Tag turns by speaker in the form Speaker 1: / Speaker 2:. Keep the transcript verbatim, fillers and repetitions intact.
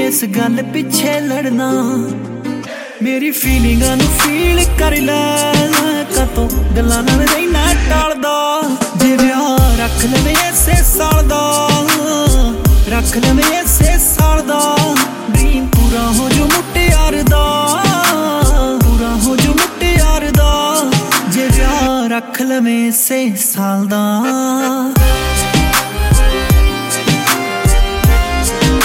Speaker 1: इस गल पिछे लड़ना मेरी फीलिंगां नू फील कर लै कतों गल्लां नाल रहना टालदा जे विआह रख लवे इसे साल दा रख लवे इसे साल दा ड्रीम पूरा हो जो मुटियार दा पूरा हो जो मुटियार दा जे विआह रख लवे इसे साल दा।